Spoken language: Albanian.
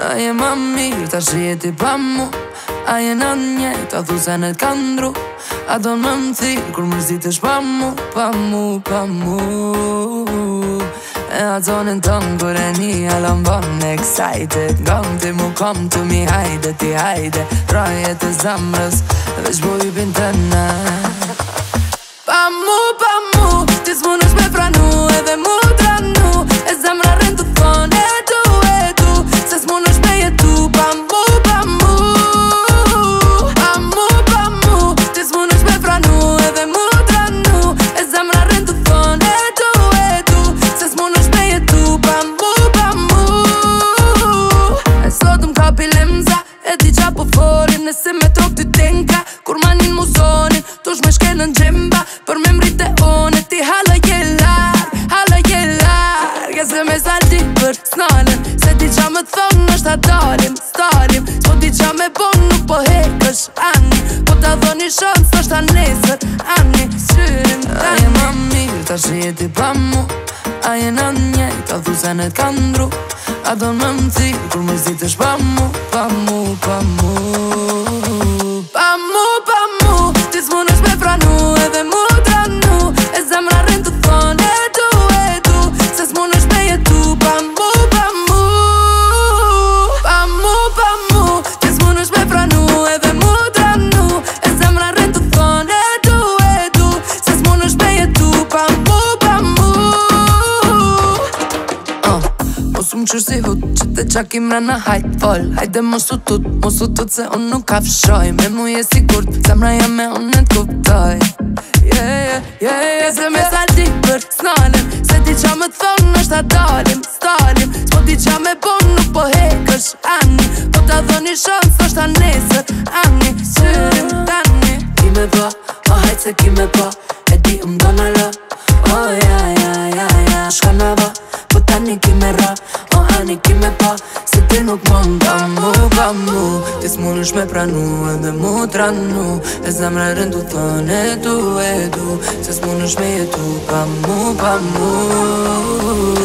A je ma mirë, ta shi jeti pa mu. A je në njejt, a thu se në t'kandru. A do në më thirë, kur më zitesh pa mu. Pa mu, pa mu. E a zonin tënë, kur e një alon bon excited. Gëm ti mu kom të mi hajde, ti hajde. Trajet e zamrës, veç bujbin të në. Pa mu, ti s'munësh me pranu edhe mu tranu. E zemra rën të thonë e tu, se s'munësh me jetu. Pa mu, ti s'munësh me pranu edhe mu tranu. E zemra rën të thonë e tu, se s'munësh me jetu. Pa mu. E sot m'kapi lemza, e di qa po folim. Nëse me trok ty tenka, kur manin muzonin. Tush me shkel në gjemba, për me mrit e one. Ti hala je larg, e se me salti për snalën. Se ti qa me thonë është ta dalim, stalim. S'po ti qa me bon, nuk po hekësh ani. Po ta dhoni shans, është ta nesër ani. Syrim tani. A je ma mirë, ta shi jeti pa mu. A je në njejt, a thu se në t'kandru. A do në më thirë, kur më zitesh pa mu. Pa mu, pa mu. Ti s'munësh me pranu edhe mu tranu. E zemra rën të thonë e tu, se s'munësh me jetu. Pa mu. Ti s'munësh me pranu edhe mu tranu. E zemra rën të thonë e tu, se s'munësh me jetu. Pa mu. Mos u m'qyr si hut, që te qakim rana hajt fol. Hajde mos u tut se unë nuk kafshoj. Me mu je sigurt, zemra jam me unë t'kuptoj. Se me salti për snalën. Se ti qa me thonë është ta dalim, stalim. S'po ti qa me bon, nuk po hekësh ani. Po ta dhoni shans, është ta nesër ani. Syrim tani. Ki me pa, o hajt se ki me pa. E di dona la, oh ja. Shka na va, po tani ki me ra. O hani ki me pa, se ti nuk mon. Pa mu, ti s'munësh me pranu edhe mu tranu. E zemra rën të thonë e tu, se s'munësh me jetu. Pa mu.